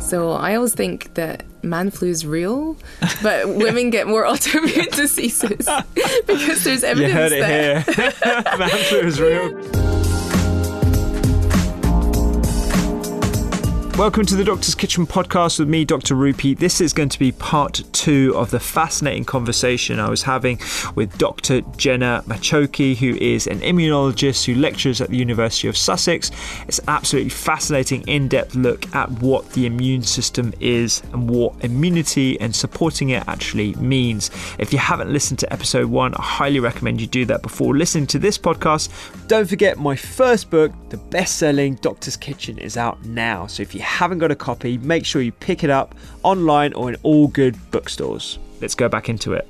So I always think that man flu is real, but women get more autoimmune diseases because there's evidence. You heard it there. here. Man flu is real. Welcome to the Doctor's Kitchen podcast with me, Dr. Rupy. This is going to be part 2 of the fascinating conversation I was having with Dr. Jenna Machoki, who is an immunologist who lectures at the University of Sussex. It's an absolutely fascinating, in-depth look at what the immune system is and what immunity and supporting it actually means. If you haven't listened to episode 1, I highly recommend you do that before listening to this podcast. Don't forget, my first book, the best-selling Doctor's Kitchen, is out now. So if you haven't got a copy, make sure you pick it up online or in all good bookstores. Let's go back into it.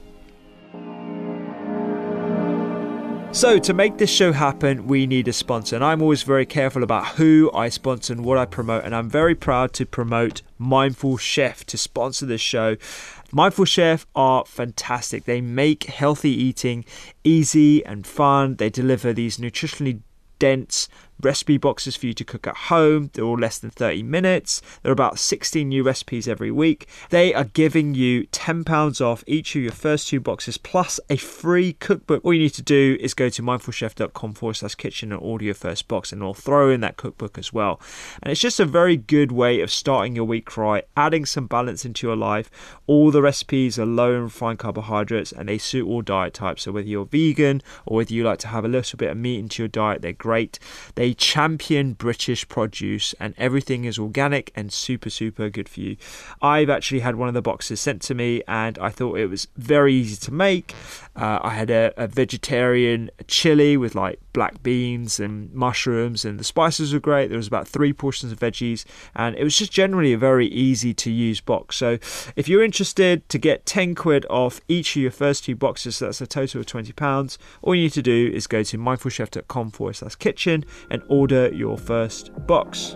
So to make this show happen, we need a sponsor, and I'm always very careful about who I sponsor and what I promote, and I'm very proud to promote Mindful Chef to sponsor this show. Mindful Chef are fantastic. They make healthy eating easy and fun. They deliver these nutritionally dense recipe boxes for you to cook at home. They're all less than 30 minutes. There are about 16 new recipes every week. They are giving you £10 off each of your first 2 boxes plus a free cookbook. All you need to do is go to mindfulchef.com/kitchen and order your first box, and they'll throw in that cookbook as well. And it's just a very good way of starting your week right, adding some balance into your life. All the recipes are low in refined carbohydrates and they suit all diet types. So whether you're vegan or whether you like to have a little bit of meat into your diet, they're great. They champion British produce and everything is organic and super good for you. I've actually had one of the boxes sent to me and I thought it was very easy to make. I had a vegetarian chili with like black beans and mushrooms, and the spices were great. There was about 3 portions of veggies, and it was just generally a very easy to use box. So if you're interested to get 10 quid off each of your first 2 boxes, so that's a total of £20, all you need to do is go to mindfulchef.com/kitchen and order your first box.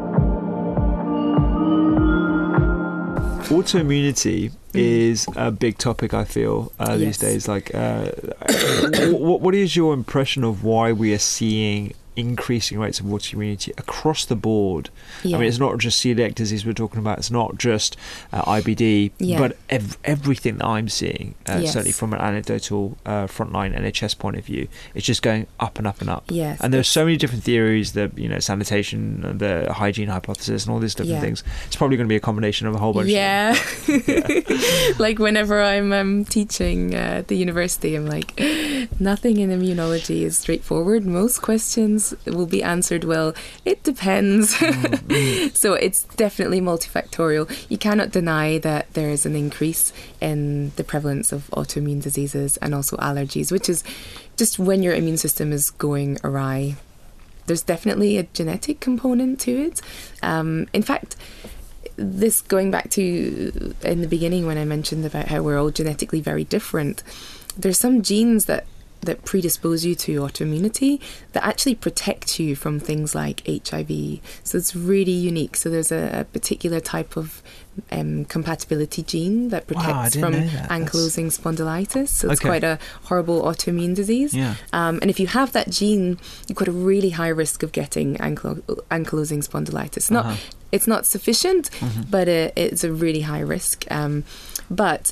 Autoimmunity is a big topic, I feel, these days. Like, what is your impression of why we are seeing increasing rates of autoimmunity across the board? I mean, it's not just celiac disease we're talking about, it's not just IBD, but everything that I'm seeing, certainly from an anecdotal frontline NHS point of view, it's just going up and up and up. And there's so many different theories, the sanitation, the hygiene hypothesis and all these different things. It's probably going to be a combination of a whole bunch of things. Like whenever I'm teaching at the university, I'm like, nothing in immunology is straightforward. Most questions will be answered, well, it depends. So it's definitely multifactorial. You cannot deny that there is an increase in the prevalence of autoimmune diseases and also allergies, which is just when your immune system is going awry. There's definitely a genetic component to it. In fact, this going back to in the beginning when I mentioned about how we're all genetically very different, there's some genes that predispose you to autoimmunity that actually protect you from things like HIV. So it's really unique. So there's a particular type of compatibility gene that protects from ankylosing spondylitis. So it's quite a horrible autoimmune disease. And if you have that gene, you've got a really high risk of getting ankylosing spondylitis. It's not sufficient, but it's a really high risk. But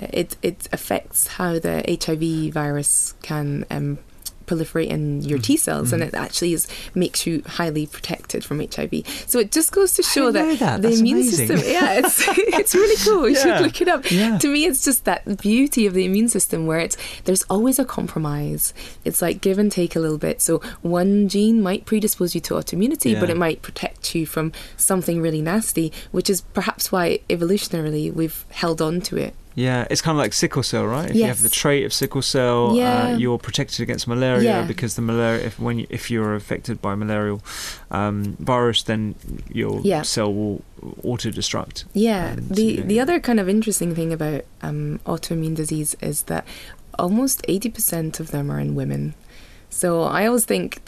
it affects how the HIV virus can proliferate in your T cells, and it actually makes you highly protected from HIV. So it just goes to show that the immune system, it's really cool. You should look it up. To me, it's just that beauty of the immune system where there's always a compromise. It's like give and take a little bit. So one gene might predispose you to autoimmunity, but it might protect you from something really nasty, which is perhaps why evolutionarily we've held on to it. Yeah, it's kind of like sickle cell, right? If you have the trait of sickle cell, you're protected against malaria because the malaria, if you're affected by malarial virus, then your cell will auto-destruct. The other kind of interesting thing about autoimmune disease is that almost 80% of them are in women. So I always think that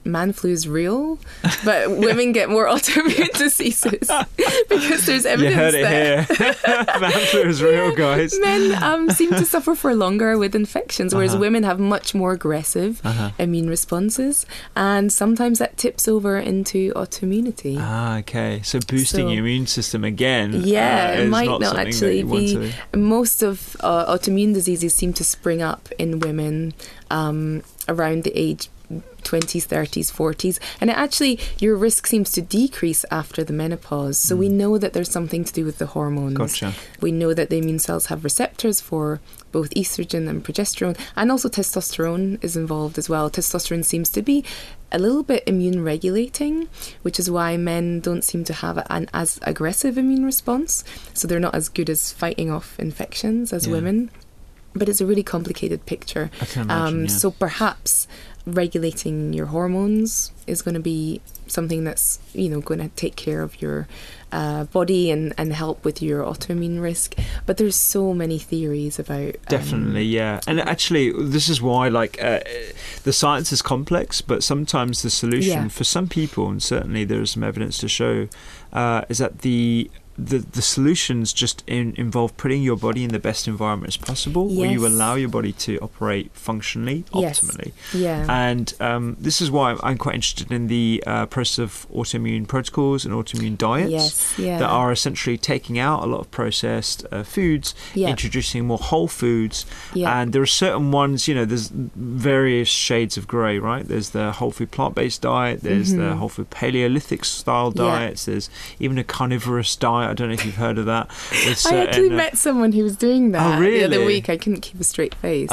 man flu is real, but women get more autoimmune diseases because there's evidence you heard it here. Man flu is real, guys. Men seem to suffer for longer with infections, whereas women have much more aggressive immune responses, and sometimes that tips over into autoimmunity. Okay. So boosting your immune system again. It might not actually be. Most of autoimmune diseases seem to spring up in women around the age 20s, 30s, 40s, and your risk seems to decrease after the menopause. So we know that there's something to do with the hormones. Gotcha. We know that the immune cells have receptors for both estrogen and progesterone, and also testosterone is involved as well. Testosterone seems to be a little bit immune regulating, which is why men don't seem to have an as aggressive immune response. So they're not as good as fighting off infections as women. But it's a really complicated picture. I can imagine, So perhaps regulating your hormones is going to be something that's, going to take care of your body and help with your autoimmune risk. But there's so many theories about... Definitely, yeah. And actually, this is why, the science is complex, but sometimes the solution for some people, and certainly there's some evidence to show, is that the solutions just involve putting your body in the best environment as possible, where you allow your body to operate functionally, optimally. Yeah. And this is why I'm quite interested in the process of autoimmune protocols and autoimmune diets that are essentially taking out a lot of processed foods, introducing more whole foods. And there are certain ones, there's various shades of grey, right? There's the whole food plant-based diet, there's the whole food Paleolithic style diets, there's even a carnivorous diet. I don't know if you've heard of that. I actually met someone who was doing that the other week. I couldn't keep a straight face.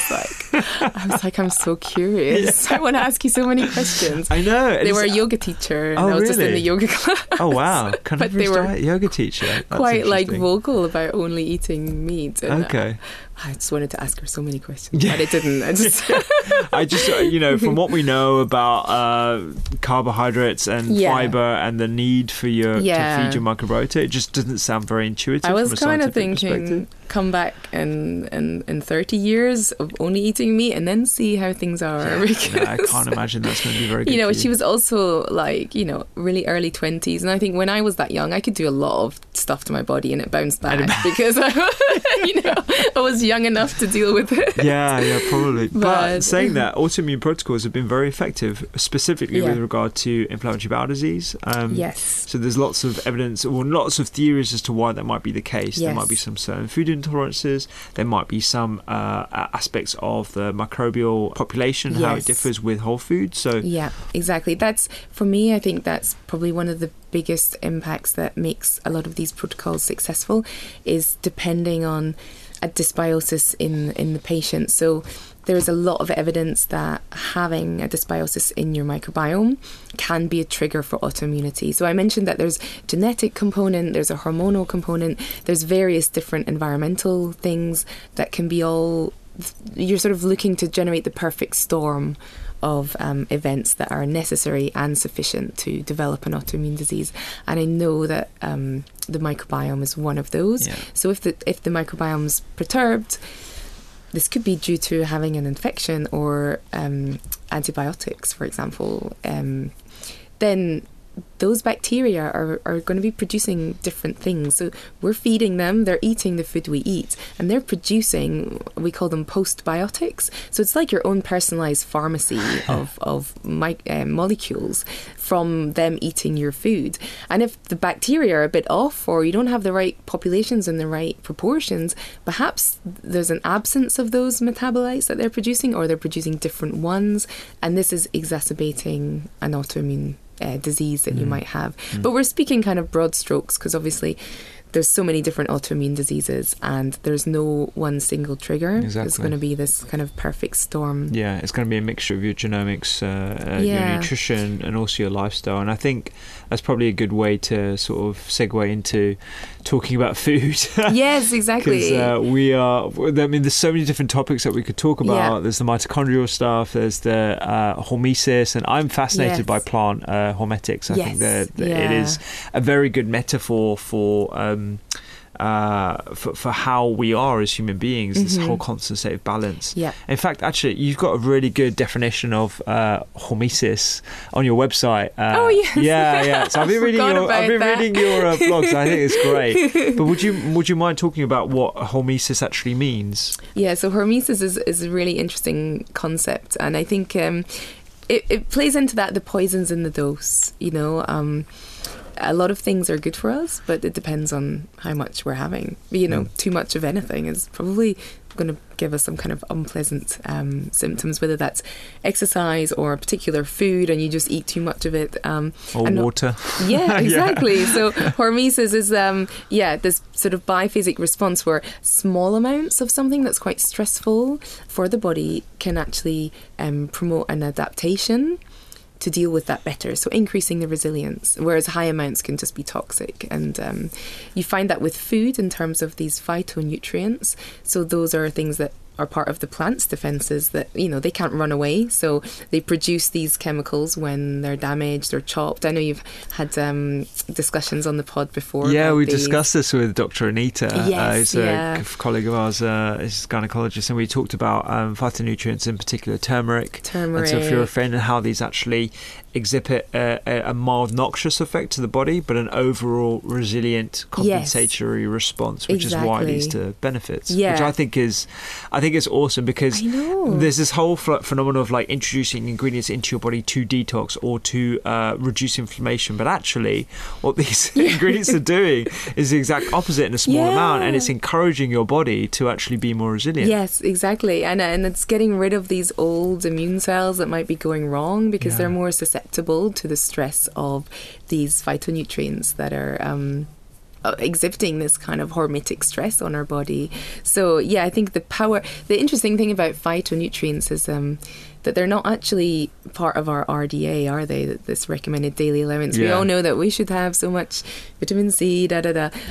It's just I'm so curious. I want to ask you so many questions. I know. They were a yoga teacher, and I was just in the yoga class. Oh, wow. But they were yoga teacher. That's quite vocal about only eating meat. And, okay. I just wanted to ask her so many questions, but I didn't. I just, from what we know about carbohydrates and fiber and the need for to feed your microbiota, it just doesn't sound very intuitive. I was kind of thinking, come back in 30 years of only eating meat and then see how things are. I can't imagine that's going to be very good. She was also really early 20s, and I think when I was that young, I could do a lot of stuff to my body and it bounced back because I was young enough to deal with it. Yeah, probably. But saying that, autoimmune protocols have been very effective, specifically with regard to inflammatory bowel disease. So there's lots of evidence, or lots of theories as to why that might be the case. There might be some certain food intolerances. There might be some aspects of the microbial population, how it differs with whole foods. So yeah, exactly. That's, for me, I think that's probably one of the biggest impacts that makes a lot of these protocols successful, is depending on a dysbiosis in the patient. So there's a lot of evidence that having a dysbiosis in your microbiome can be a trigger for autoimmunity. So I mentioned that there's genetic component, there's a hormonal component, there's various different environmental things that can be all... You're sort of looking to generate the perfect storm of events that are necessary and sufficient to develop an autoimmune disease. And I know that the microbiome is one of those. So if the microbiome's perturbed, this could be due to having an infection or antibiotics, for example. Then those bacteria are going to be producing different things. So we're feeding them, they're eating the food we eat, and they're producing, we call them postbiotics. So it's like your own personalised pharmacy of molecules from them eating your food. And if the bacteria are a bit off, or you don't have the right populations in the right proportions, perhaps there's an absence of those metabolites that they're producing, or they're producing different ones, and this is exacerbating an autoimmune disease that you might have. But we're speaking kind of broad strokes, because obviously there's so many different autoimmune diseases and there's no one single trigger. It's going to be this kind of perfect storm. Yeah, it's going to be a mixture of your genomics, your nutrition, and also your lifestyle. And I think that's probably a good way to sort of segue into talking about food. Yes, exactly. Because there's so many different topics that we could talk about. There's the mitochondrial stuff, there's the hormesis, and I'm fascinated by plant hormetics. I think that it is a very good metaphor for for how we are as human beings, this whole constant state of balance. Yeah. In fact, actually, you've got a really good definition of hormesis on your website. Oh yes. Yeah. So I've been reading your blogs. I think it's great. But would you mind talking about what hormesis actually means? Yeah. So hormesis is a really interesting concept, and I think it plays into that, the poisons in the dose. A lot of things are good for us, but it depends on how much we're having. Too much of anything is probably going to give us some kind of unpleasant symptoms, whether that's exercise or a particular food and you just eat too much of it. Or water. Yeah, exactly. So hormesis is this sort of biphasic response where small amounts of something that's quite stressful for the body can actually promote an adaptation to deal with that better, so increasing the resilience, whereas high amounts can just be toxic. And you find that with food in terms of these phytonutrients. So those are things that are part of the plant's defences that, they can't run away. So they produce these chemicals when they're damaged or chopped. I know you've had discussions on the pod before. Yeah, we discussed this with Dr. Anita, yes, who's a colleague of ours, is a gynaecologist, and we talked about phytonutrients, in particular turmeric and sulforaphane, and how these actually exhibit a mild noxious effect to the body, but an overall resilient compensatory response, which is why it leads to benefits. Which I think is awesome, because there's this whole phenomenon of like introducing ingredients into your body to detox or to reduce inflammation, but actually what these ingredients are doing is the exact opposite in a small amount, and it's encouraging your body to actually be more resilient. Yes, exactly. And it's getting rid of these old immune cells that might be going wrong because they're more susceptible to the stress of these phytonutrients that are exhibiting this kind of hormetic stress on our body. So I think the interesting thing about phytonutrients is that they're not actually part of our RDA, are they? This recommended daily allowance. We all know that we should have so much vitamin C, but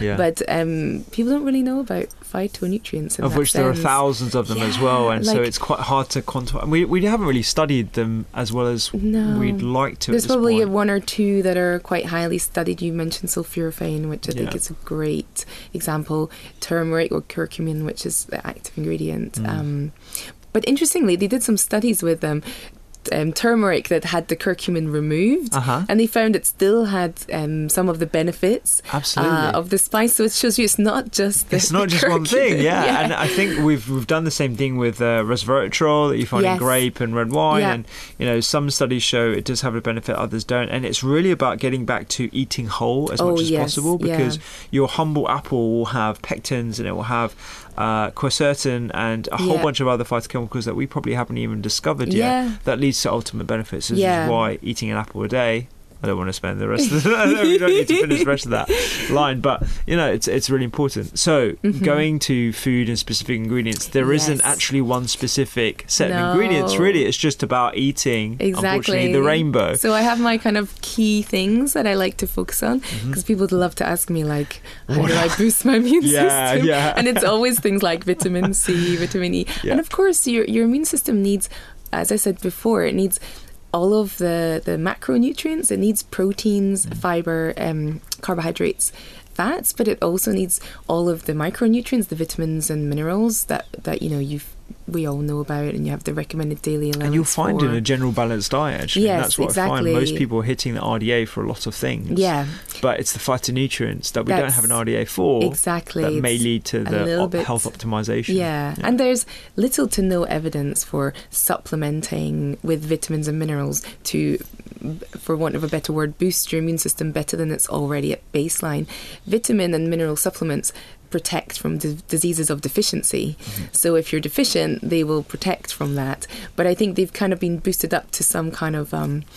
people don't really know about phytonutrients in of which there are thousands of them as well, and so it's quite hard to quantify. We haven't really studied them as well as we'd like to. There's probably one or two that are quite highly studied. You mentioned sulforaphane, which I think is a great example. Turmeric or curcumin, which is the active ingredient. But interestingly, they did some studies with turmeric that had the curcumin removed, and they found it still had some of the benefits of the spice. So it shows you it's not just one thing. And I think we've done the same thing with resveratrol that you find in grape and red wine, and some studies show it does have a benefit, others don't, and it's really about getting back to eating whole as much as possible, because your humble apple will have pectins and it will have quercetin and a whole bunch of other phytochemicals that we probably haven't even discovered yet that leads to ultimate benefits. This is why eating an apple a day, I don't want to spend the rest of the we don't need to finish the rest of that line, but it's really important. So going to food and specific ingredients, there isn't actually one specific set of ingredients, really. It's just about eating, unfortunately, the rainbow. So I have my kind of key things that I like to focus on, because people would love to ask me, like, how do I boost my immune system? And it's always things like vitamin C, vitamin E, and of course your immune system needs, as I said before, it needs all of the macronutrients. It needs proteins, fiber, carbohydrates, fats, but it also needs all of the micronutrients, the vitamins and minerals that we all know about, and you have the recommended daily allowance. And you'll find in a general balanced diet, actually. Yes, that's what I find. Most people are hitting the RDA for a lot of things. Yeah. But it's the phytonutrients that we don't have an RDA for that may lead to the health optimization. Yeah. And there's little to no evidence for supplementing with vitamins and minerals to, for want of a better word, boost your immune system better than it's already at baseline. Vitamin and mineral supplements protect from diseases of deficiency. So if you're deficient, they will protect from that. But I think they've kind of been boosted up to some kind of,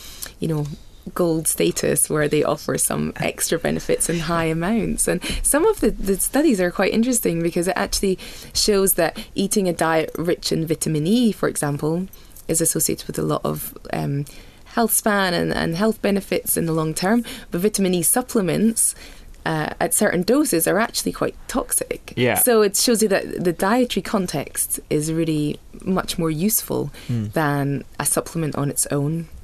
gold status where they offer some extra benefits in high amounts. And some of the studies are quite interesting, because it actually shows that eating a diet rich in vitamin E, for example, is associated with a lot of health span and health benefits in the long term. But vitamin E supplements at certain doses are actually quite toxic. So it shows you that the dietary context is really much more useful than a supplement on its own.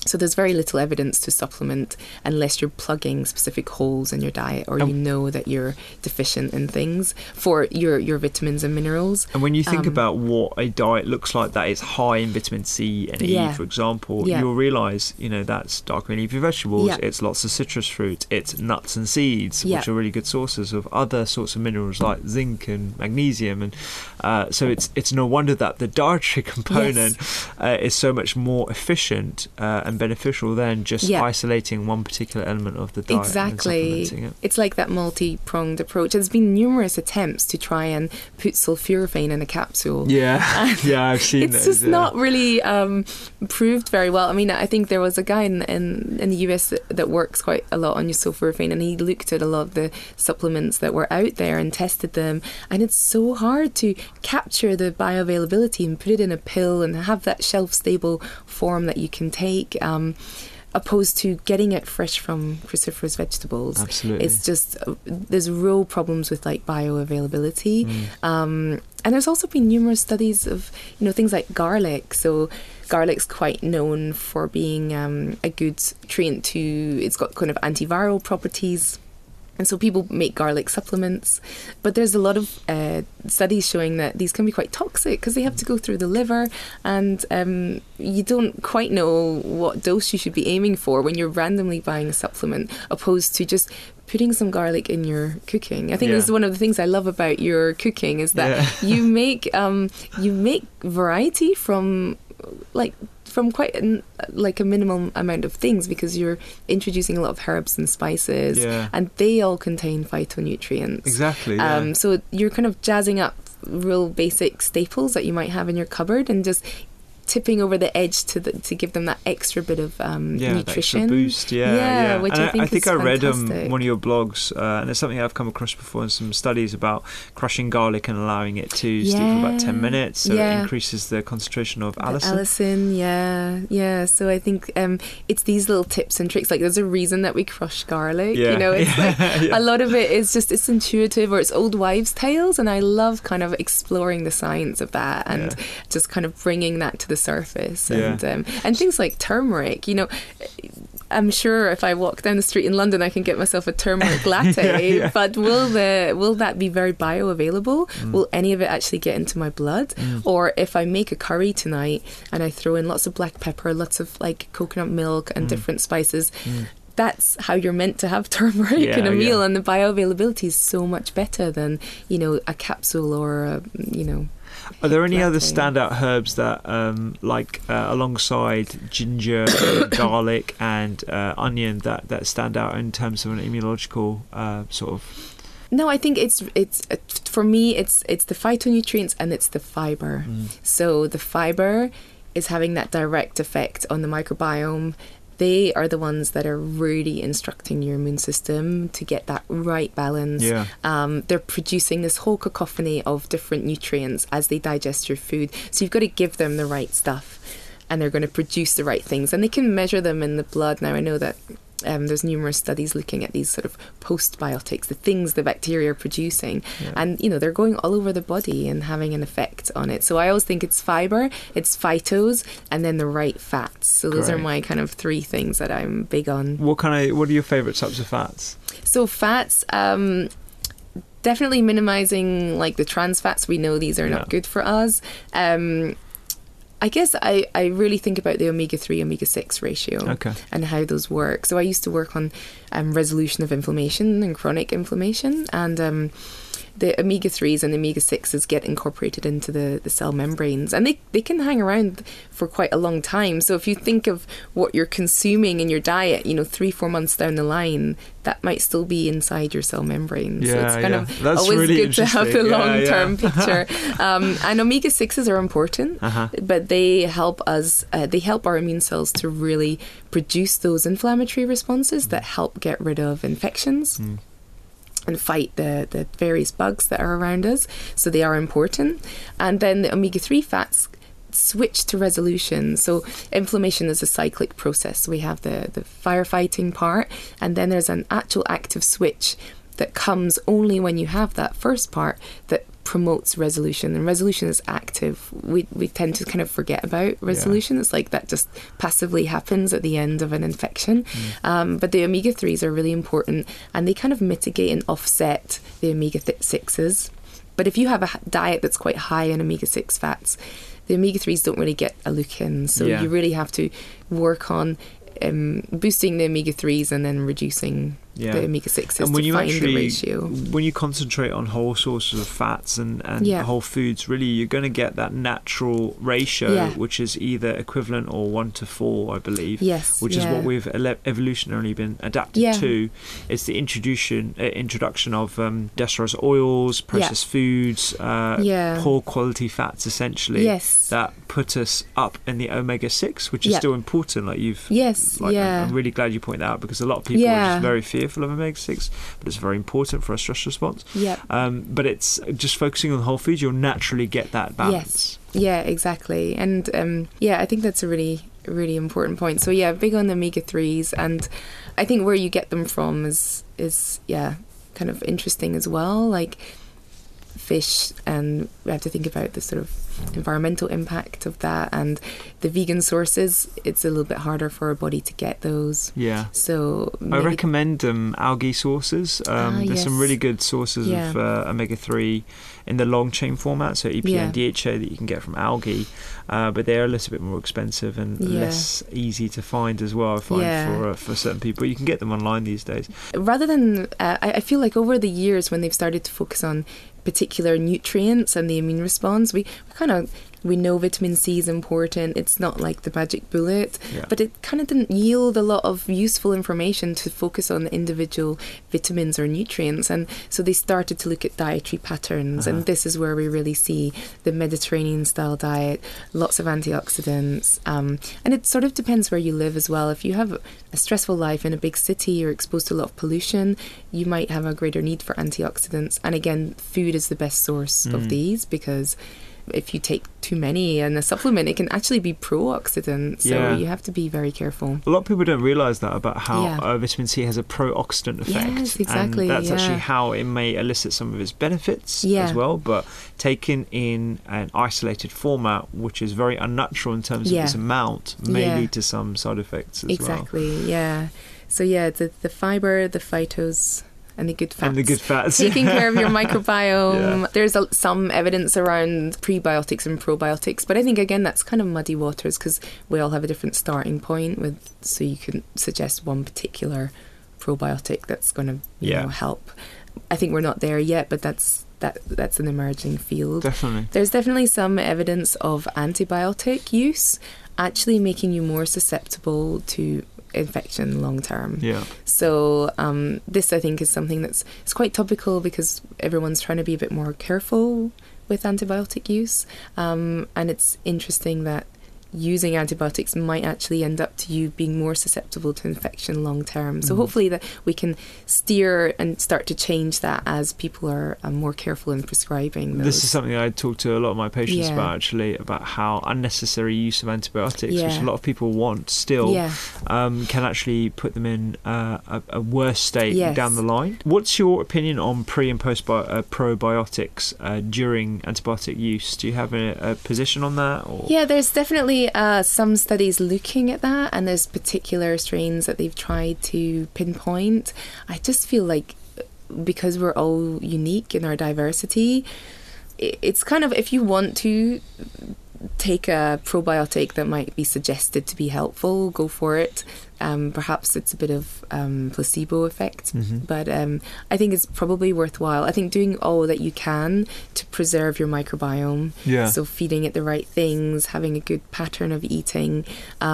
So there's very little evidence to supplement unless you're plugging specific holes in your diet, or you know that you're deficient in things for your vitamins and minerals. And when you think about what a diet looks like that is high in vitamin C and E, for example, you'll realise, that's dark green leafy vegetables, it's lots of citrus fruit, it's nuts and seeds, which are really good sources of other sorts of minerals like zinc and magnesium. And so it's no wonder that the dietary component is so much more efficient and beneficial than just isolating one particular element of the diet. Exactly. And supplementing it. It's like that multi-pronged approach. There's been numerous attempts to try and put sulforaphane in a capsule. I've seen it's just not really proved very well. I mean, I think there was a guy in the US that works quite a lot on your sulforaphane, and he looked at a lot of the supplements that were out there and tested them, and it's so hard to capture the bioavailability and put it in a pill and have that shelf-stable form that you can take, opposed to getting it fresh from cruciferous vegetables. Absolutely. It's just, there's real problems with like bioavailability. And there's also been numerous studies of, things like garlic. So garlic's quite known for being a good nutrient it's got kind of antiviral properties. And so people make garlic supplements, but there's a lot of studies showing that these can be quite toxic because they have to go through the liver, and you don't quite know what dose you should be aiming for when you're randomly buying a supplement, opposed to just putting some garlic in your cooking. I think this is one of the things I love about your cooking, is that you make variety from quite a minimum amount of things, because you're introducing a lot of herbs and spices, and they all contain phytonutrients. Exactly. So you're kind of jazzing up real basic staples that you might have in your cupboard and just tipping over the edge to give them that extra bit of nutrition. That extra boost. Which I think I read fantastic. one of your blogs, and it's something I've come across before in some studies about crushing garlic and allowing it to steep for about 10 minutes, so it increases the concentration of allicin. So I think it's these little tips and tricks. Like, there's a reason that we crush garlic. It's like a lot of it is just, it's intuitive, or it's old wives' tales, and I love kind of exploring the science of that and just kind of bringing that to the surface. And things like turmeric, I'm sure if I walk down the street in London I can get myself a turmeric latte, but will that be very bioavailable? Will any of it actually get into my blood? Or if I make a curry tonight and I throw in lots of black pepper, lots of like coconut milk and different spices, that's how you're meant to have turmeric in a meal, and the bioavailability is so much better than a capsule or Are there any other standout herbs that, alongside ginger, garlic, and onion, that stand out in terms of an immunological sort of? No, I think it's for me it's the phytonutrients and it's the fibre. So the fibre is having that direct effect on the microbiome. They are the ones that are really instructing your immune system to get that right balance. They're producing this whole cacophony of different nutrients as they digest your food. So you've got to give them the right stuff, and they're going to produce the right things. And they can measure them in the blood. Now, I know that there's numerous studies looking at these sort of postbiotics, the things the bacteria are producing, and they're going all over the body and having an effect on it. So I always think it's fibre, it's phytos, and then the right fats. So those are my kind of three things that I'm big on. What are your favourite types of fats? So fats, definitely minimising like the trans fats. We know these are not good for us. I guess I really think about the omega-3, omega-6 ratio and how those work. So I used to work on resolution of inflammation and chronic inflammation, and the omega-3s and the omega-6s get incorporated into the cell membranes, and they can hang around for quite a long time. So if you think of what you're consuming in your diet, 3-4 months down the line, that might still be inside your cell membranes. So it's kind of That's always really good to have the long-term picture. And omega-6s are important, but they help us, they help our immune cells to really produce those inflammatory responses that help get rid of infections and fight the various bugs that are around us. So they are important. And then the omega-3 fats switch to resolution. So inflammation is a cyclic process. We have the firefighting part, and then there's an actual active switch that comes only when you have that first part that promotes resolution, and resolution is active. We tend to kind of forget about resolution. It's like that just passively happens at the end of an infection. But the omega-3s are really important, and they kind of mitigate and offset the omega-6s. But if you have a diet that's quite high in omega-6 fats, the omega-3s don't really get a look in. So you really have to work on boosting the omega-3s and then reducing the omega-6s to find the ratio. When you concentrate on whole sources of fats and whole foods, really you're going to get that natural ratio, which is either equivalent or 1:4, I believe. Yes, which is what we've evolutionarily been adapted to. It's the introduction of dextrose oils, processed foods, poor quality fats, essentially. That put us up in the omega-6, which is still important. Like I'm really glad you point that out, because a lot of people are just very fearful of omega-6, but it's very important for our stress response. But it's just focusing on whole foods, you'll naturally get that balance. Exactly. And I think that's a really, really important point. So big on the omega-3s, and I think where you get them from is kind of interesting as well, like fish, and we have to think about the sort of environmental impact of that, and the vegan sources, it's a little bit harder for our body to get those. So I recommend algae sources. There's some really good sources of omega-3 in the long chain format, so EPA and DHA that you can get from algae, but they're a little bit more expensive and less easy to find as well, I find, for certain people. You can get them online these days. Rather than I feel like over the years, when they've started to focus on particular nutrients and the immune response, we know vitamin C is important. It's not like the magic bullet, but it kind of didn't yield a lot of useful information to focus on the individual vitamins or nutrients. And so they started to look at dietary patterns, and this is where we really see the Mediterranean style diet, lots of antioxidants, and it sort of depends where you live as well. If you have a stressful life in a big city, you're exposed to a lot of pollution, you might have a greater need for antioxidants. And again, food is the best source of these, because if you take too many in a supplement, it can actually be pro-oxidant, so you have to be very careful. A lot of people don't realise that about how vitamin C has a pro-oxidant effect. Yes, exactly. And that's actually how it may elicit some of its benefits as well, but taken in an isolated format, which is very unnatural in terms of its amount, may lead to some side effects as well. Exactly, So the fibre, the phytos, and the good fats. Taking care of your microbiome. There's some evidence around prebiotics and probiotics, but I think, again, that's kind of muddy waters, because we all have a different starting point, so you can suggest one particular probiotic that's going to help. I think we're not there yet, but that's an emerging field. Definitely. There's definitely some evidence of antibiotic use actually making you more susceptible to infection long term. So this, I think, is something it's quite topical, because everyone's trying to be a bit more careful with antibiotic use, and it's interesting that using antibiotics might actually end up to you being more susceptible to infection long term. So hopefully that we can steer and start to change that as people are more careful in prescribing those. This is something I talk to a lot of my patients about, actually, about how unnecessary use of antibiotics, which a lot of people want still, can actually put them in a worse state down the line. What's your opinion on pre and post probiotics during antibiotic use? Do you have a position on that? Or? Yeah, there's definitely some studies looking at that, and there's particular strains that they've tried to pinpoint. I just feel like, because we're all unique in our diversity, it's kind of, if you want to take a probiotic that might be suggested to be helpful, go for it. Perhaps it's a bit of placebo effect, but I think it's probably worthwhile. I think doing all that you can to preserve your microbiome, so feeding it the right things, having a good pattern of eating,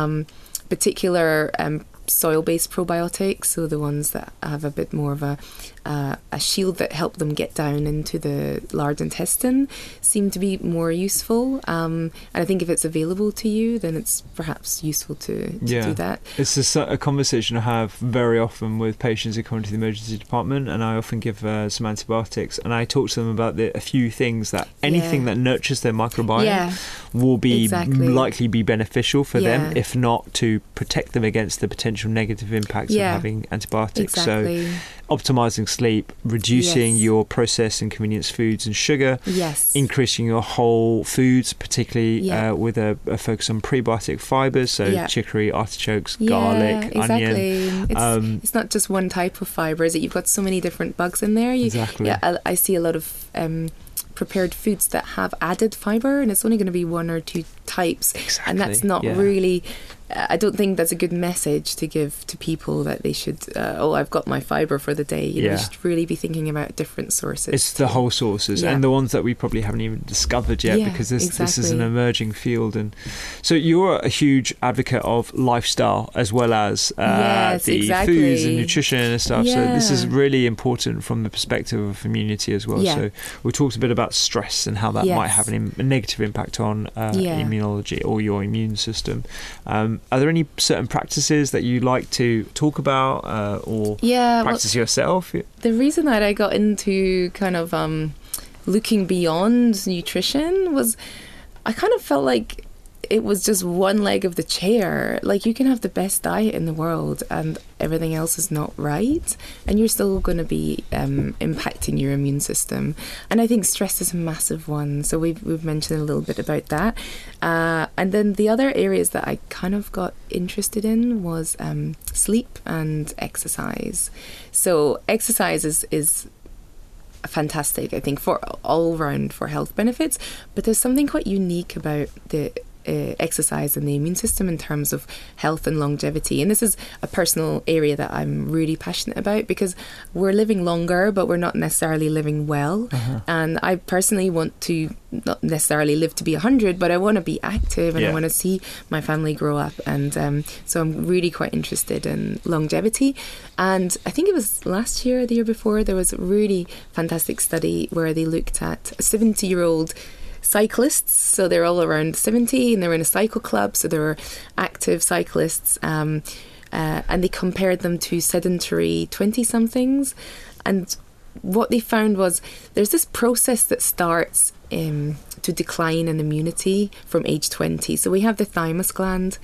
particular soil-based probiotics, so the ones that have a bit more of a shield that help them get down into the large intestine, seem to be more useful. And I think if it's available to you, then it's perhaps useful to do that. It's a conversation I have very often with patients who come to the emergency department, and I often give some antibiotics, and I talk to them about a few things that anything that nurtures their microbiome will be likely be beneficial for them, if not to protect them against the potential negative impacts of having antibiotics. So optimizing sleep, reducing Yes. your processed and convenience foods and sugar, Yes. increasing your whole foods, particularly Yeah. with a focus on prebiotic fibers, so Yeah. chicory, artichokes, Yeah, garlic, exactly. onion. It's not just one type of fibre, is it? You've got so many different bugs in there. Exactly. Yeah, I see a lot of prepared foods that have added fibre, and it's only going to be one or two types. Exactly. And that's not really... I don't think that's a good message to give to people, that they should, I've got my fibre for the day. You should really be thinking about different sources. It's the whole sources and the ones that we probably haven't even discovered yet, because this is an emerging field. And so you're a huge advocate of lifestyle as well as foods and nutrition and stuff. So this is really important from the perspective of immunity as well. So we talked a bit about stress and how that might have a negative impact on immunology or your immune system. Are there any certain practices that you like to talk about or practice yourself? The reason that I got into kind of looking beyond nutrition was I kind of felt like it was just one leg of the chair. Like, you can have the best diet in the world and everything else is not right, and you're still going to be impacting your immune system. And I think stress is a massive one, so we've mentioned a little bit about that. And then the other areas that I kind of got interested in was sleep and exercise. So exercise is fantastic, I think, for all round for health benefits, but there's something quite unique about the exercise and the immune system in terms of health and longevity. And this is a personal area that I'm really passionate about, because we're living longer, but we're not necessarily living well. And I personally want to not necessarily live to be 100, but I want to be active and I want to see my family grow up. And so I'm really quite interested in longevity. And I think it was last year or the year before, there was a really fantastic study where they looked at a 70-year-old cyclists, so they're all around 70 and they're in a cycle club, so they were active cyclists, and they compared them to sedentary 20-somethings. And what they found was there's this process that starts to decline in immunity from age 20. So we have the thymus gland,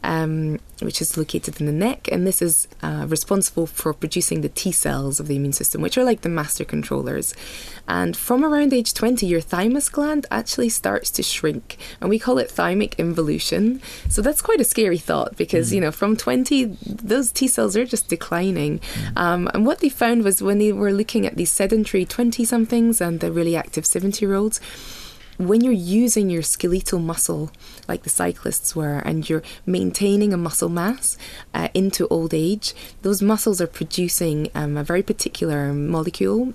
which is located in the neck, and this is responsible for producing the T cells of the immune system, which are like the master controllers. And from around age 20, your thymus gland actually starts to shrink, and we call it thymic involution. So that's quite a scary thought, because from 20, those T cells are just declining. And what they found was, when they were looking at these sedentary 20-somethings and the really active 70-year-olds, when you're using your skeletal muscle, like the cyclists were, and you're maintaining a muscle mass into old age, those muscles are producing a very particular molecule,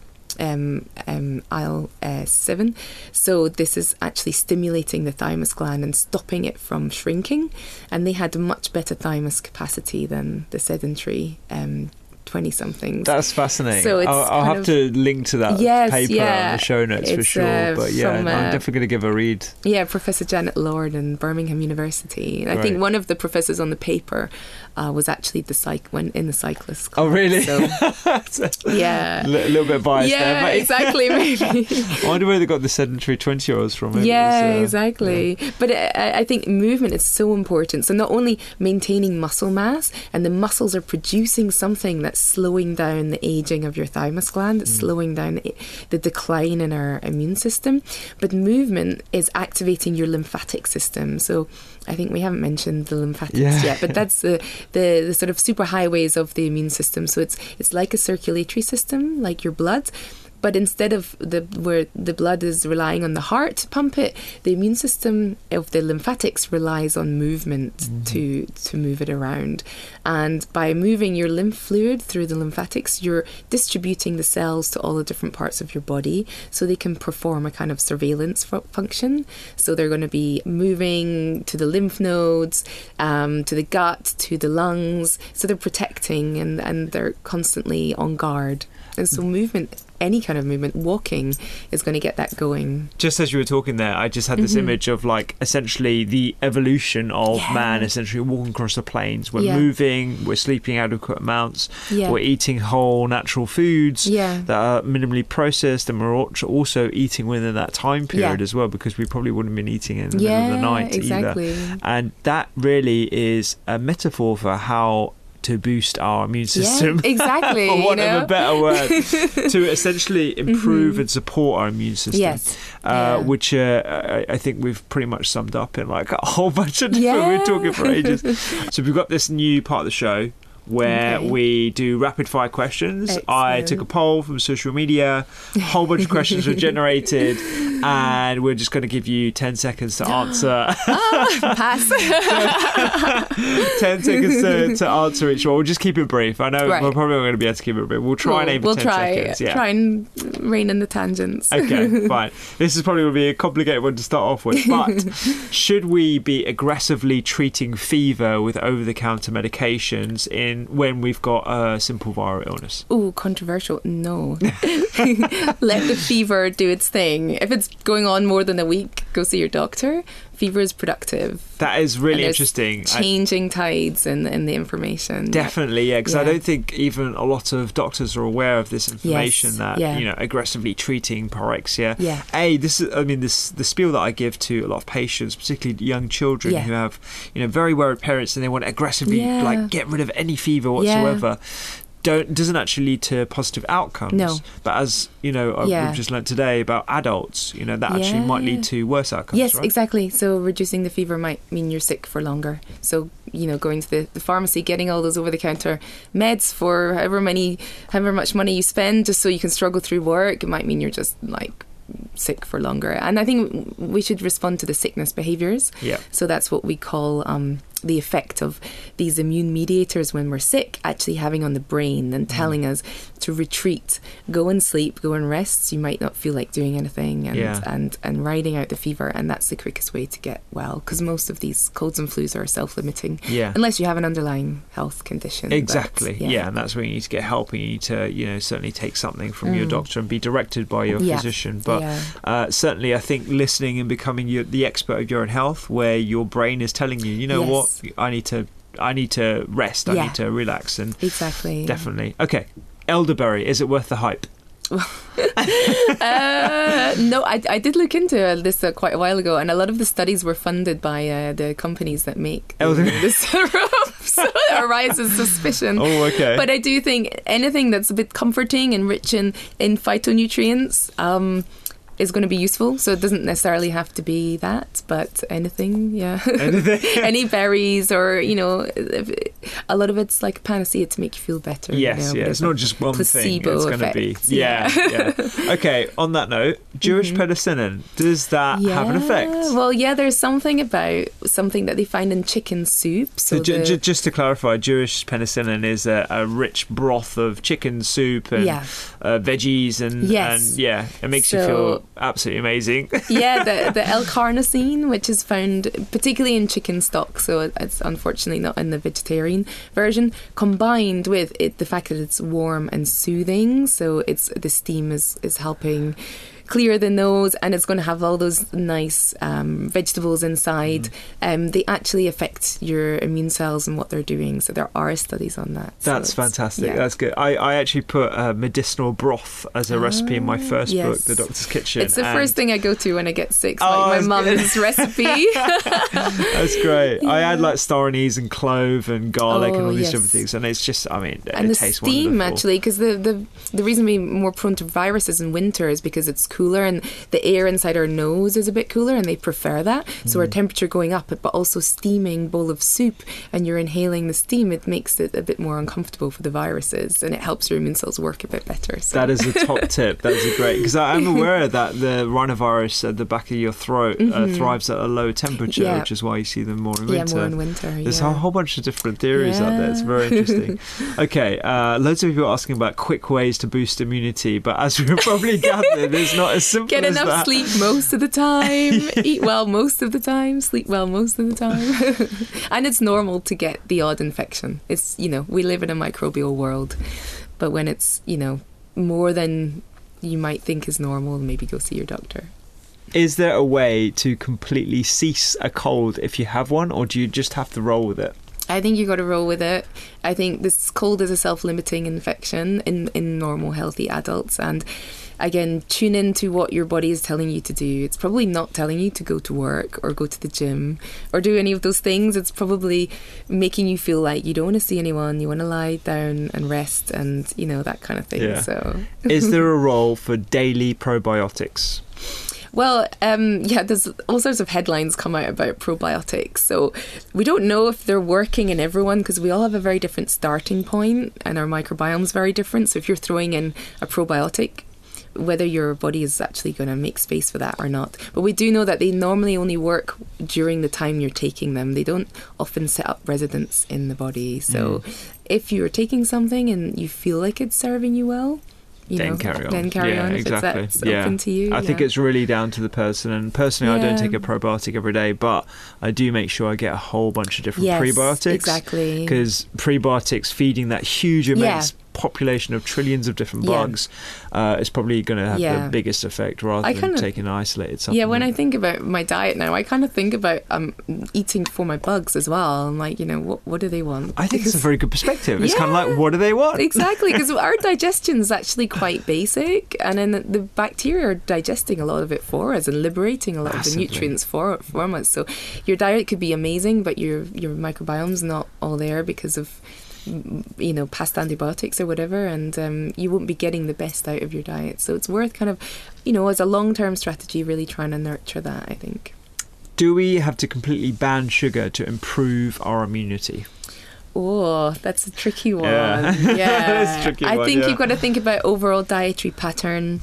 IL-7. So this is actually stimulating the thymus gland and stopping it from shrinking. And they had a much better thymus capacity than the sedentary 20-somethings. That's fascinating. So I'll have to link to that paper on the show notes for sure. But I'm definitely going to give a read. Yeah, Professor Janet Lord in Birmingham University. And I think one of the professors on the paper was actually in the cyclist club. Oh, really? So, yeah. A little bit biased there. Yeah, exactly, maybe. I wonder where they got the sedentary 20-year-olds from. Exactly. Yeah. But I think movement is so important. So not only maintaining muscle mass, and the muscles are producing something that's slowing down the aging of your thymus gland, it's slowing down the decline in our immune system, but movement is activating your lymphatic system. So I think we haven't mentioned the lymphatics yet, but that's the sort of superhighways of the immune system. So it's like a circulatory system, like your blood. But instead of where the blood is relying on the heart to pump it, the immune system of the lymphatics relies on movement to move it around. And by moving your lymph fluid through the lymphatics, you're distributing the cells to all the different parts of your body so they can perform a kind of surveillance function. So they're going to be moving to the lymph nodes, to the gut, to the lungs. So they're protecting and they're constantly on guard. And so movement, any kind of movement, walking is going to get that going. Just as you were talking there, I just had this image of like essentially the evolution of man, essentially walking across the plains. We're moving, we're sleeping adequate amounts, we're eating whole natural foods that are minimally processed, and we're also eating within that time period as well, because we probably wouldn't have been eating in the middle of the night either. And that really is a metaphor for how to boost our immune system. Yeah, exactly. For want of a better word, to essentially improve and support our immune system. Yes. Which I think we've pretty much summed up in like a whole bunch of different. We're talking for ages. So we've got this new part of the show where we do rapid fire questions. Excellent. I took a poll from social media, a whole bunch of questions were generated, and we're just going to give you 10 seconds to answer. Pass. 10 seconds to answer each one. We'll just keep it brief. I know we're probably not going to be able to keep it brief. We'll try and aim for 10 seconds. Yeah. Try and rein in the tangents. Okay, fine. This is probably going to be a complicated one to start off with, but should we be aggressively treating fever with over-the-counter medications when we've got a simple viral illness? Ooh, controversial. No. Let the fever do its thing. If it's going on more than a week, go see your doctor. Fever is productive. That is really interesting. Changing tides in the information. Definitely, yeah, because I don't think even a lot of doctors are aware of this information that aggressively treating pyrexia. Yeah. The spiel that I give to a lot of patients, particularly young children who have very worried parents and they want to aggressively get rid of any fever whatsoever. Doesn't actually lead to positive outcomes. No. But as we've just learned today about adults, that actually might lead to worse outcomes. Yes, right? Exactly. So reducing the fever might mean you're sick for longer. So going to the pharmacy, getting all those over-the-counter meds for however much money you spend just so you can struggle through work, it might mean you're just like sick for longer. And I think we should respond to the sickness behaviours. Yeah. So that's what we call the effect of these immune mediators when we're sick actually having on the brain and telling us to retreat, go and sleep, go and rest. So you might not feel like doing anything and riding out the fever. And that's the quickest way to get well, because most of these colds and flus are self-limiting unless you have an underlying health condition. Exactly. But, and that's where you need to get help, and you need to certainly take something from your doctor and be directed by your physician. But certainly I think listening and becoming the expert of your own health, where your brain is telling you, what, I need to rest, I need to relax. And exactly. Definitely. Okay, elderberry, is it worth the hype? No, I did look into this quite a while ago, and a lot of the studies were funded by the companies that make the syrup, so there arises suspicion. Oh, okay. But I do think anything that's a bit comforting and rich in phytonutrients is going to be useful. So it doesn't necessarily have to be that, but anything, any berries, or a lot of it's like panacea to make you feel better. Yes, it's not just one thing. It's going to be Okay. On that note, Jewish penicillin, does that have an effect? Well, there's something that they find in chicken soup. So just to clarify, Jewish penicillin is a rich broth of chicken soup and veggies and it makes you feel absolutely amazing. The L-carnosine, which is found particularly in chicken stock, so it's unfortunately not in the vegetarian version, combined with the fact that it's warm and soothing, so the steam is helping clear the nose, and it's going to have all those nice vegetables inside. They actually affect your immune cells and what they're doing, so there are studies on that. That's fantastic. That's good. I actually put medicinal broth as a recipe in my first book, The Doctor's Kitchen. It's the first thing I go to when I get sick, like my mum's recipe. That's great. I add like star anise and clove and garlic and all these different things, and it's just, it tastes wonderful. And the steam, actually, because the reason we're more prone to viruses in winter is because it's cooler, and the air inside our nose is a bit cooler, and they prefer that. So our temperature going up, but also steaming bowl of soup, and you're inhaling the steam, it makes it a bit more uncomfortable for the viruses, and it helps your immune cells work a bit better. So. That is a top tip. That is a great, because I'm aware that the rhinovirus at the back of your throat thrives at a low temperature, which is why you see them more in winter. More in winter. There's a whole bunch of different theories out there. It's very interesting. Okay, loads of people are asking about quick ways to boost immunity, but as we've probably gathered, it's not as simple. Get enough sleep most of the time, eat well most of the time, sleep well most of the time. And it's normal to get the odd infection. It's, we live in a microbial world, but when it's, more than you might think is normal, maybe go see your doctor. Is there a way to completely cease a cold if you have one, or do you just have to roll with it? I think you got to roll with it. I think this cold is a self-limiting infection in normal, healthy adults. And again, tune into what your body is telling you to do. It's probably not telling you to go to work or go to the gym or do any of those things. It's probably making you feel like you don't want to see anyone. You want to lie down and rest and, you know, that kind of thing. Yeah. So, is there a role for daily probiotics? Well, there's all sorts of headlines come out about probiotics. So we don't know if they're working in everyone because we all have a very different starting point and our microbiome's very different. So if you're throwing in a probiotic, whether your body is actually going to make space for that or not. But we do know that they normally only work during the time you're taking them. They don't often set up residence in the body. So if you're taking something and you feel like it's serving you well, then carry on. Exactly. If it's open to you. I think it's really down to the person. And personally, I don't take a probiotic every day, but I do make sure I get a whole bunch of different prebiotics. Exactly. Because prebiotics feeding that huge, immense population of trillions of different bugs is probably going to have the biggest effect rather than taking an isolated supplement. Yeah, when I think about my diet now, I kind of think about eating for my bugs as well. I'm like, you know, what do they want? I think it's a very good perspective. It's kind of like, what do they want? Exactly, because our digestion is actually quite basic, and then the bacteria are digesting a lot of it for us and liberating a lot of the nutrients for us. So your diet could be amazing, but your microbiome's not all there because of, you know, past antibiotics or whatever, and you won't be getting the best out of your diet. So it's worth kind of, you know, as a long-term strategy, really trying to nurture that, I think. Do we have to completely ban sugar to improve our immunity? Oh, that's a tricky one. Yeah. That's a tricky one, I think you've got to think about overall dietary pattern.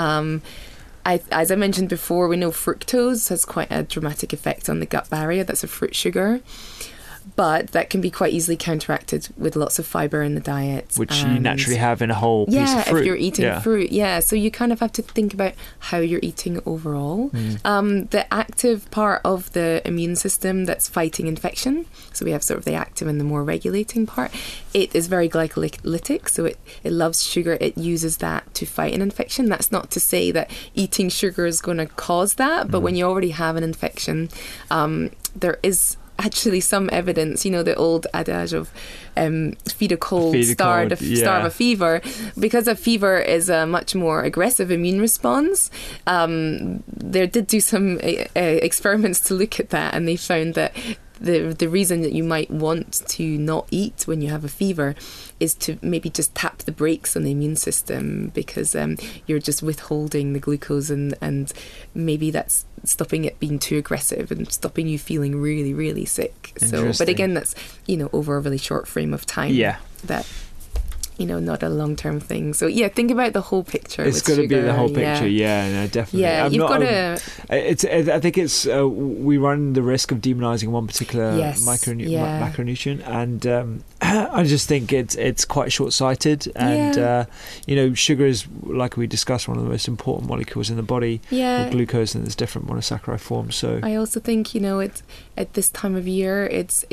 As I mentioned before, we know fructose has quite a dramatic effect on the gut barrier. That's a fruit sugar. But that can be quite easily counteracted with lots of fibre in the diet. Which you naturally have in a whole piece of fruit. If you're eating fruit. Yeah, so you kind of have to think about how you're eating overall. The active part of the immune system that's fighting infection, so we have sort of the active and the more regulating part, it is very glycolytic, so it loves sugar. It uses that to fight an infection. That's not to say that eating sugar is going to cause that, but when you already have an infection, there is actually some evidence, you know, the old adage of feed a cold, starve a fever. Because a fever is a much more aggressive immune response, they did do some experiments to look at that, and they found that the reason that you might want to not eat when you have a fever is to maybe just tap the brakes on the immune system, because you're just withholding the glucose, and maybe that's stopping it being too aggressive and stopping you feeling really, really sick. So, but again, that's, you know, over a really short frame of time. Yeah. That, you know, not a long-term thing. So yeah, think about the whole picture. It's got to be the whole picture. Yeah, no, definitely. Yeah, you've got to. I think it's we run the risk of demonising one particular macronutrient, and I just think it's quite short-sighted. And you know, sugar is, like we discussed, one of the most important molecules in the body. Yeah, with glucose and its different monosaccharide forms. So I also think, you know, it's at this time of year, it's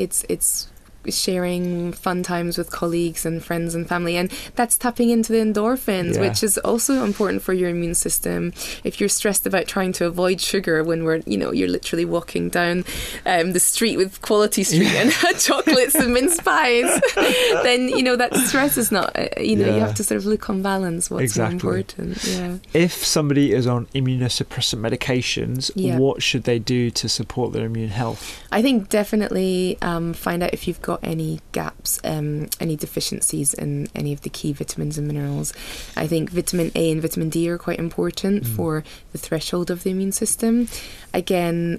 sharing fun times with colleagues and friends and family, and that's tapping into the endorphins, which is also important for your immune system. If you're stressed about trying to avoid sugar when you're literally walking down the street with Quality Street and chocolates and mince pies, then, you know, that stress is not, you have to sort of look on balance what's more important. If somebody is on immunosuppressant medications, what should they do to support their immune health? I think definitely find out if you've got any gaps, any deficiencies in any of the key vitamins and minerals. I think vitamin A and vitamin D are quite important for the threshold of the immune system. Again,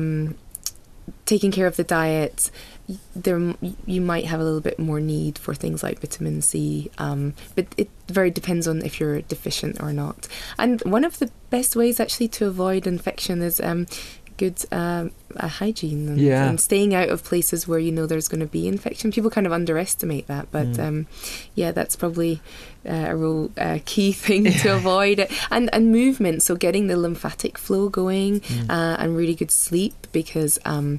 taking care of the diet, you might have a little bit more need for things like vitamin C, but it very depends on if you're deficient or not. And one of the best ways actually to avoid infection is good hygiene and staying out of places where you know there's going to be infection. People kind of underestimate that, but that's probably a real key thing to avoid. And movement, so getting the lymphatic flow going, and really good sleep, because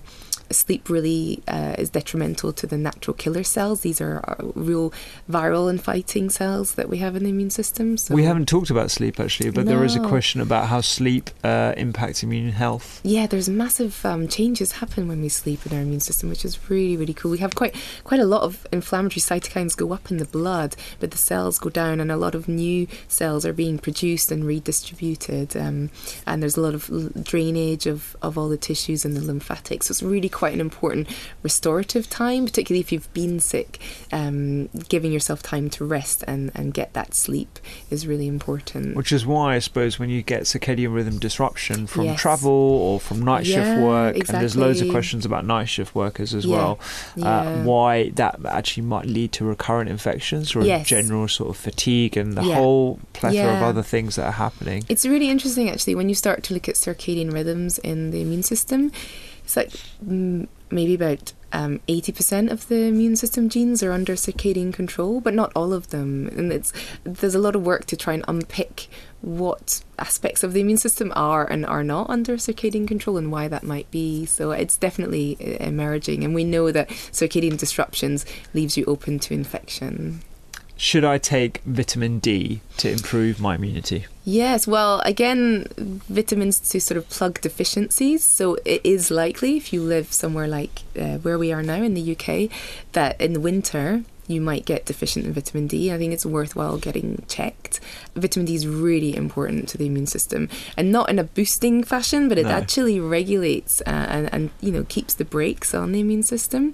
sleep really is detrimental to the natural killer cells. These are real viral and fighting cells that we have in the immune system. So we haven't talked about sleep actually, but there is a question about how sleep impacts immune health. Yeah, there's massive changes happen when we sleep in our immune system, which is really, really cool. We have quite a lot of inflammatory cytokines go up in the blood, but the cells go down, and a lot of new cells are being produced and redistributed, and there's a lot of drainage of all the tissues and the lymphatics. So it's really quite an important restorative time, particularly if you've been sick. Giving yourself time to rest and get that sleep is really important. Which is why I suppose when you get circadian rhythm disruption from travel or from night shift work, and there's loads of questions about night shift workers as well, why that actually might lead to recurrent infections or general sort of fatigue and the whole plethora of other things that are happening. It's really interesting actually when you start to look at circadian rhythms in the immune system. It's like maybe about 80% of the immune system genes are under circadian control, but not all of them. And there's a lot of work to try and unpick what aspects of the immune system are and are not under circadian control and why that might be. So it's definitely emerging, and we know that circadian disruptions leaves you open to infection. Should I take vitamin D to improve my immunity? Yes, well, again, vitamins to sort of plug deficiencies. So it is likely, if you live somewhere like where we are now in the UK, that in the winter you might get deficient in vitamin D. I think it's worthwhile getting checked. Vitamin D is really important to the immune system, and not in a boosting fashion, but it actually regulates and keeps the brakes on the immune system.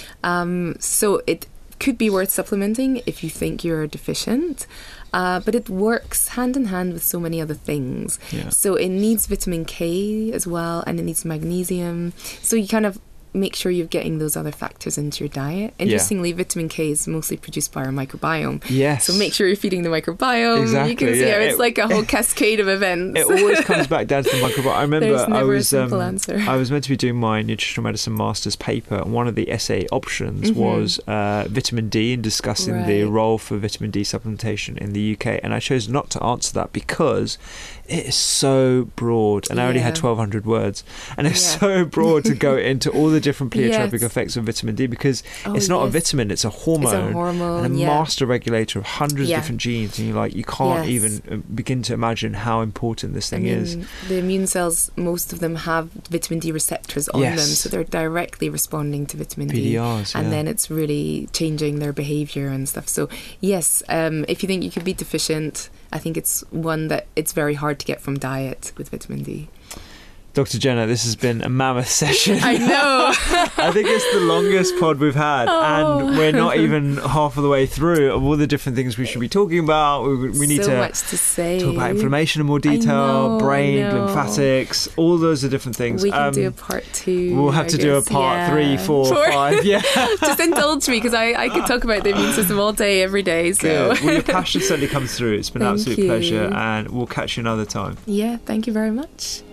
So it could be worth supplementing if you think you're deficient, but it works hand in hand with so many other things. So it needs vitamin K as well, and it needs magnesium, so you kind of make sure you're getting those other factors into your diet. Interestingly, vitamin K is mostly produced by our microbiome. Yes. So make sure you're feeding the microbiome. Exactly. You can see how it's like a whole cascade of events. It always comes back down to the microbiome. I remember There's never a simple answer. I was meant to be doing my nutritional medicine master's paper, and one of the essay options was vitamin D, and discussing the role for vitamin D supplementation in the UK. And I chose not to answer that because it is so broad, and I only had 1,200 words, and it's so broad to go into all the different pleiotropic effects of vitamin D, because it's not a vitamin, it's a hormone, and a master regulator of hundreds of different genes, and you can't even begin to imagine how important this thing is. The immune cells, most of them have vitamin D receptors on them, so they're directly responding to vitamin PDRs, D, and then it's really changing their behaviour and stuff. So yes, if you think you could be deficient, I think it's one that it's very hard to get from diet with vitamin D. Dr. Jenna, this has been a mammoth session. I know. I think it's the longest pod we've had, and we're not even half of the way through of all the different things we should be talking about. We need so much to say. Talk about inflammation in more detail, brain, lymphatics, all those are different things. We can do a part 2. We'll have to do a part 3, 4, 5. Yeah. Just indulge me, because I could talk about the immune system all day, every day. So. Good. Well, your passion certainly comes through. It's been an absolute pleasure, and we'll catch you another time. Yeah, thank you very much.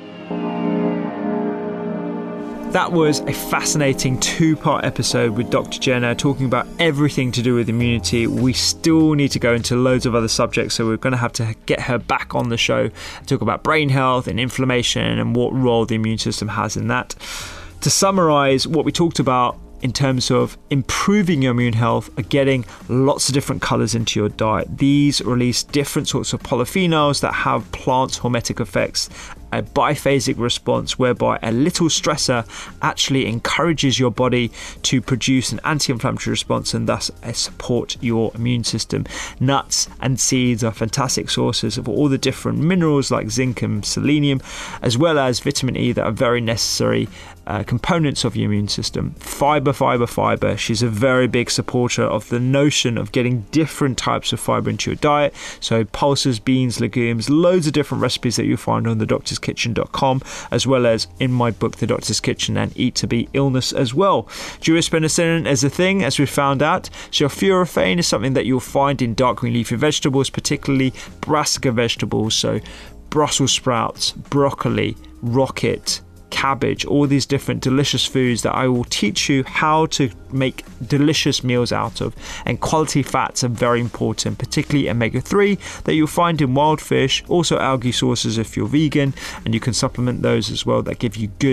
That was a fascinating 2-part episode with Dr. Jenna, talking about everything to do with immunity. We still need to go into loads of other subjects, so we're going to have to get her back on the show and talk about brain health and inflammation and what role the immune system has in that. To summarise what we talked about in terms of improving your immune health, are getting lots of different colours into your diet. These release different sorts of polyphenols that have plant hormetic effects, a biphasic response whereby a little stressor actually encourages your body to produce an anti-inflammatory response and thus support your immune system. Nuts and seeds are fantastic sources of all the different minerals like zinc and selenium, as well as vitamin E, that are very necessary components of your immune system. Fiber. She's a very big supporter of the notion of getting different types of fiber into your diet. So pulses, beans, legumes, loads of different recipes that you'll find on thedoctorskitchen.com, as well as in my book, The Doctor's Kitchen, and Eat to Beat Illness as well. Jewish penicillin is a thing, as we found out. Sulforaphane is something that you'll find in dark green leafy vegetables, particularly brassica vegetables, so Brussels sprouts, broccoli, rocket, cabbage, all these different delicious foods that I will teach you how to make delicious meals out of. And quality fats are very important, particularly omega-3 that you'll find in wild fish, also algae sources if you're vegan, and you can supplement those as well, that give you good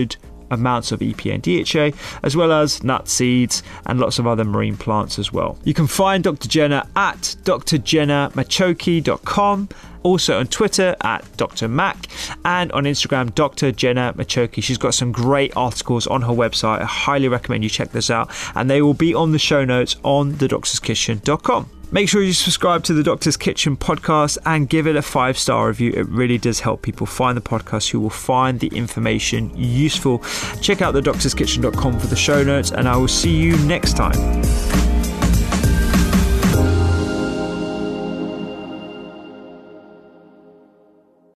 amounts of EPA and DHA, as well as nuts, seeds, and lots of other marine plants as well. You can find Dr. Jenna at drjennamachoki.com, also on Twitter at Dr. Mac, and on Instagram, Dr. Jenna Machoki. She's got some great articles on her website. I highly recommend you check this out, and they will be on the show notes on thedoctorskitchen.com. Make sure you subscribe to the Doctor's Kitchen podcast and give it a 5-star review. It really does help people find the podcast who will find the information useful. Check out thedoctorskitchen.com for the show notes, and I will see you next time.